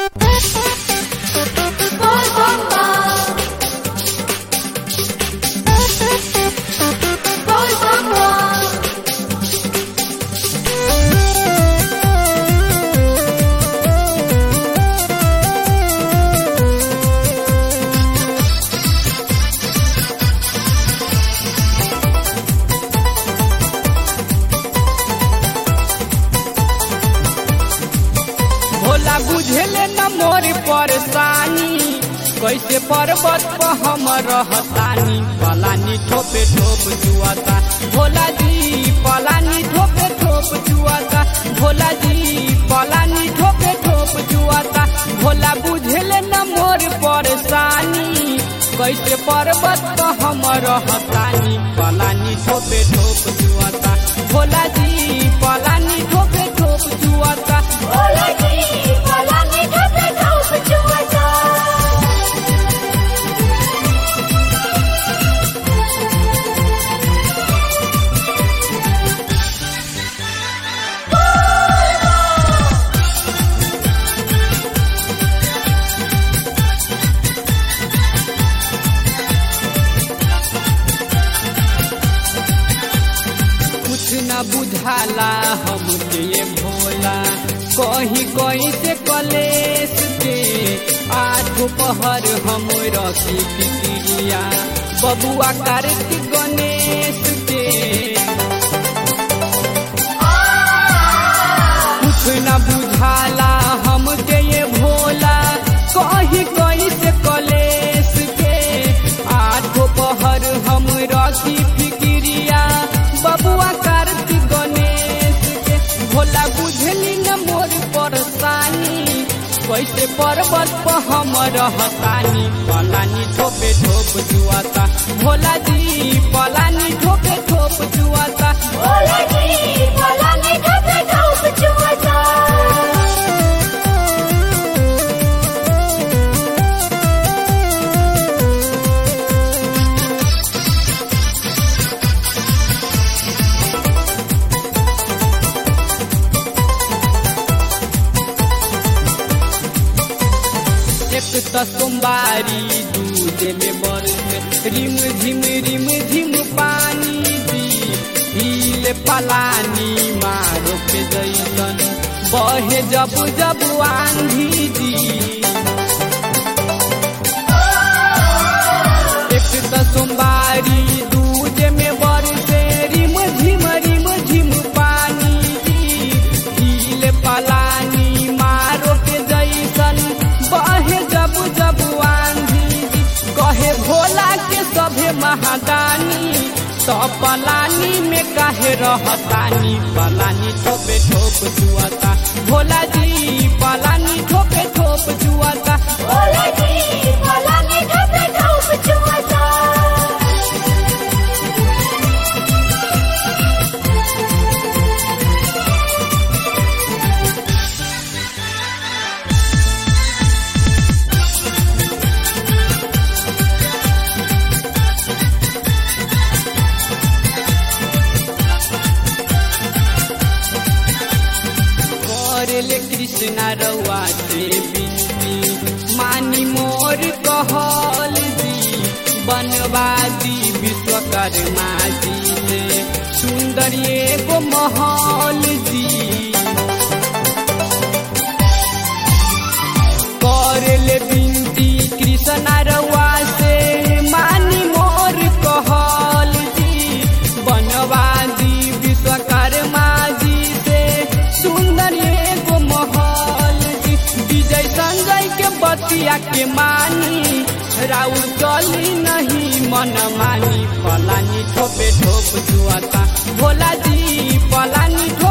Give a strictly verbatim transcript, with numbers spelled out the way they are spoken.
भोला बुझेले न मोर परेशानी, कैसे पर्वत पर हम रहतानी। पलानी ठोपे ठोप जुआता भोला जी, पलानी ठोपे ठोप जुआता भोला जी, पलानी ठोपे ठोप जुआता। भोला बुझेले न मोर परेशानी, कैसे पर्वत पर हम रहतानी। पलानी ठोपे ठोप जुआता भोला जी, पलानी ठोपे ठोप जुआता भोला जी, पलानी ठोपे ठोप जुआता। कुछ न बुझाला हमके ये भोला, कहीं कहीं से कलेश के। आज दोपहर हम रखी फिक्रिया बबुआ कार्तिक गणेश के। कुछ न बुझाला हमके ये भोला, कहीं कहीं से कलेश के। आज दोपहर हम रखी फिक्रिया बबुआ कार्तिक गणेश के। भोला बुझली न मोर परेशानी, कैसे पर्वत पर हम रहतानी। पलानी ठोपे ठोप जुआता भोला जी, पलानी ठोपे ठोप जुआता भोला जी, पलानी ठोपे ठोप जुआता। एक तो सोमवारी दूध में बरसे रिम झिम रिम झिम पानी दी। हिले पलानी मारो के जैसन बहे जब जब आंधी दी। एक तो सोमवारी दूध में बरसे रिम झिम रिम झिम पानी दी। हिले पलानी मारो के जैसन बहे जब जब आंधी। कहे भोला के सभे महादानी, तो पलानी में काहे रहतानी। पलानी ठोपे ठोप जुआता भोला जी, पलानी ठोपे ठोप जुआता भोला जी, पलानी ठोपे ठोप जुआता। करेले कृष्णा रउआ से बिनती, मानी मोर कहल जी। बनवादी विश्वकर्मा जी ने सुंदर एगो महल जी। करेले बिनती कृष्णा रउआ से, मानी मोर कहल जी। बनवादी विश्वकर्मा जी से सुंदर एगो महल जी। विजय संजय के बतिया के मानी, राउर चली नहीं मन मानी। पलानी ठोपे ठोप जुआता भोला जी, पलानी